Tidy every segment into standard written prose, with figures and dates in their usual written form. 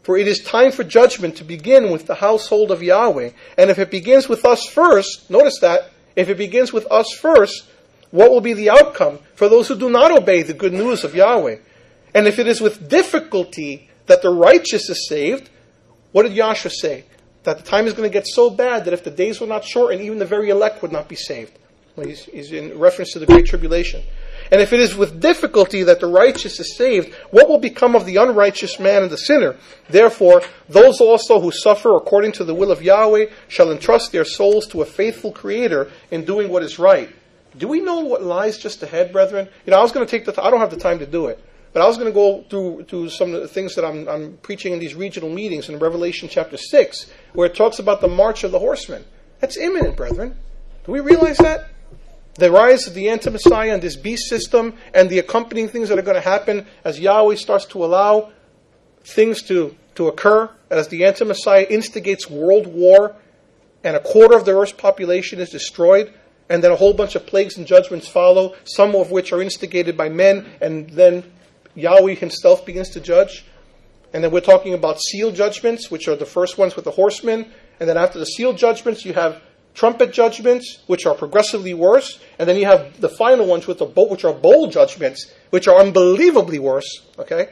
For it is time for judgment to begin with the household of Yahweh. And if it begins with us first, notice that, if it begins with us first, what will be the outcome for those who do not obey the good news of Yahweh? And if it is with difficulty that the righteous is saved, what did Yahshua say? That the time is going to get so bad that if the days were not shortened, even the very elect would not be saved. Well, he's in reference to the Great Tribulation. And if it is with difficulty that the righteous is saved, what will become of the unrighteous man and the sinner? Therefore, those also who suffer according to the will of Yahweh shall entrust their souls to a faithful Creator in doing what is right. Do we know what lies just ahead, brethren? I was going to take I don't have the time to do it, but I was going to go through some of the things that I'm preaching in these regional meetings in Revelation chapter 6, where it talks about the march of the horsemen. That's imminent, brethren. Do we realize that? The rise of the anti-Messiah and this beast system and the accompanying things that are going to happen as Yahweh starts to allow things to occur, as the anti-Messiah instigates world war and a quarter of the earth's population is destroyed, and then a whole bunch of plagues and judgments follow, some of which are instigated by men, and then Yahweh himself begins to judge. And then we're talking about seal judgments, which are the first ones with the horsemen, and then after the seal judgments you have trumpet judgments, which are progressively worse, and then you have the final ones with which are bowl judgments, which are unbelievably worse. Okay,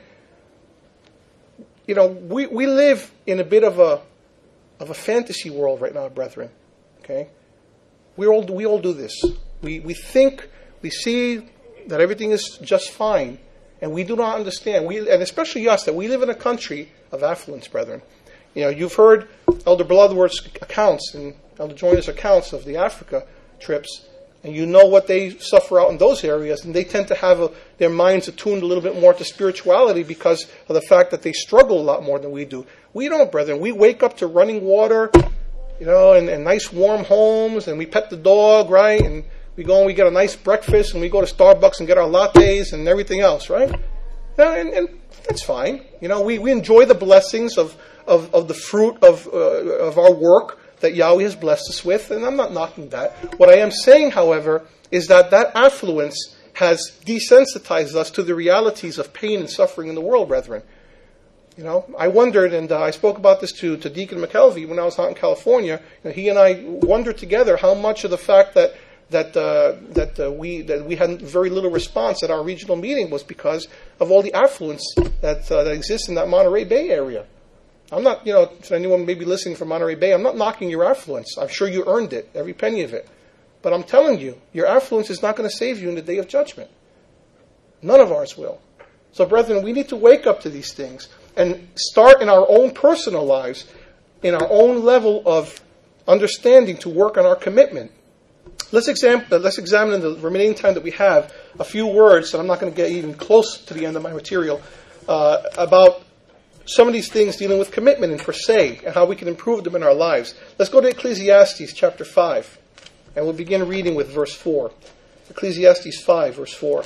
we live in a bit of a fantasy world right now, brethren. Okay, we all do this. We think, we see that everything is just fine, and we do not understand. And especially us, that we live in a country of affluence, brethren. You've heard Elder Bloodworth's accounts and Elder Joyner's accounts of the Africa trips, and you know what they suffer out in those areas, and they tend to have their minds attuned a little bit more to spirituality because of the fact that they struggle a lot more than we do. We don't, brethren. We wake up to running water, and nice warm homes, and we pet the dog, right? And we go and we get a nice breakfast, and we go to Starbucks and get our lattes and everything else, right? And that's fine. We enjoy the blessings of the fruit of our work that Yahweh has blessed us with, and I'm not knocking that. What I am saying, however, is that affluence has desensitized us to the realities of pain and suffering in the world, brethren. I wondered, and I spoke about this to Deacon McKelvey when I was out in California. He and I wondered together how much of the fact that we had very little response at our regional meeting was because of all the affluence that exists in that Monterey Bay area. I'm not, to anyone maybe listening from Monterey Bay, I'm not knocking your affluence. I'm sure you earned it, every penny of it. But I'm telling you, your affluence is not going to save you in the day of judgment. None of ours will. So, brethren, we need to wake up to these things and start in our own personal lives, in our own level of understanding to work on our commitment. Let's examine in the remaining time that we have a few words, and I'm not going to get even close to the end of my material, about some of these things dealing with commitment and per se, and how we can improve them in our lives. Let's go to Ecclesiastes chapter 5, and we'll begin reading with verse 4. Ecclesiastes 5, verse 4.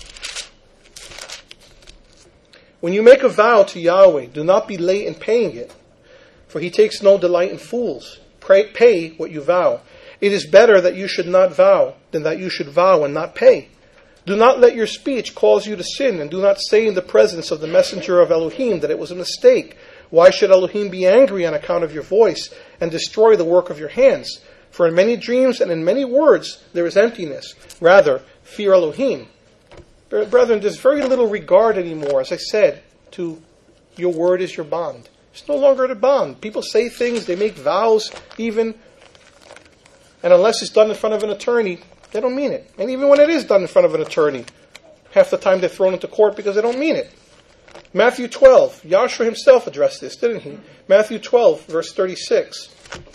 When you make a vow to Yahweh, do not be late in paying it, for he takes no delight in fools. Pay what you vow. It is better that you should not vow than that you should vow and not pay. Do not let your speech cause you to sin, and do not say in the presence of the messenger of Elohim that it was a mistake. Why should Elohim be angry on account of your voice and destroy the work of your hands? For in many dreams and in many words there is emptiness. Rather, fear Elohim. Brethren, there's very little regard anymore, as I said, to your word is your bond. It's no longer a bond. People say things, they make vows even, and unless it's done in front of an attorney, they don't mean it. And even when it is done in front of an attorney, half the time they're thrown into court because they don't mean it. Matthew 12, Yahshua himself addressed this, didn't he? Matthew 12, verse 36.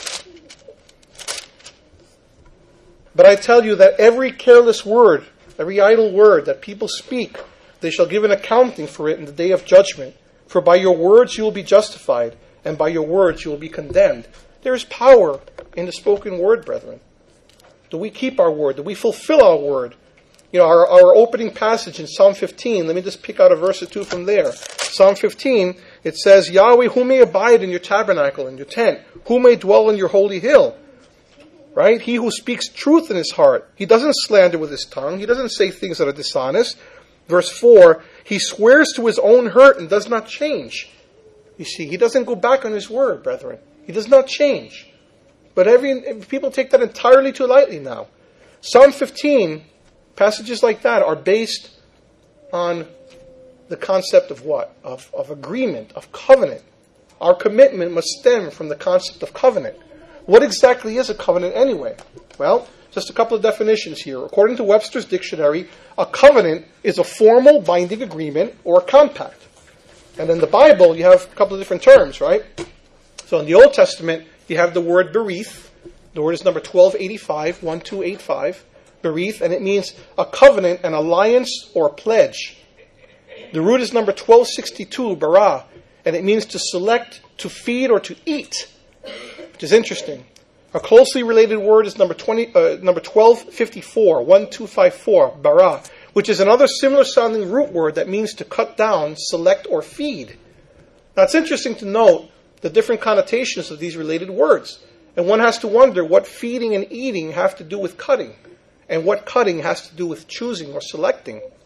But I tell you that every careless word, every idle word that people speak, they shall give an accounting for it in the day of judgment. For by your words you will be justified, and by your words you will be condemned. There is power in the spoken word, brethren. Do we keep our word? Do we fulfill our word? Our opening passage in Psalm 15, let me just pick out a verse or two from there. Psalm 15, it says, Yahweh, who may abide in your tabernacle, in your tent? Who may dwell in your holy hill? Right? He who speaks truth in his heart. He doesn't slander with his tongue. He doesn't say things that are dishonest. Verse 4, he swears to his own hurt and does not change. You see, he doesn't go back on his word, brethren. He does not change. But people take that entirely too lightly now. Psalm 15, passages like that are based on the concept of what? Of agreement, of covenant. Our commitment must stem from the concept of covenant. What exactly is a covenant anyway? Well, just a couple of definitions here. According to Webster's dictionary, a covenant is a formal binding agreement or a compact. And in the Bible, you have a couple of different terms, right? So in the Old Testament, you have the word berith. The word is number 1285, 1285. Berith, and it means a covenant, an alliance, or a pledge. The root is number 1262, bara, and it means to select, to feed, or to eat, which is interesting. A closely related word is number 1254, 1254, bara, which is another similar sounding root word that means to cut down, select, or feed. Now it's interesting to note the different connotations of these related words. And one has to wonder what feeding and eating have to do with cutting, and what cutting has to do with choosing or selecting.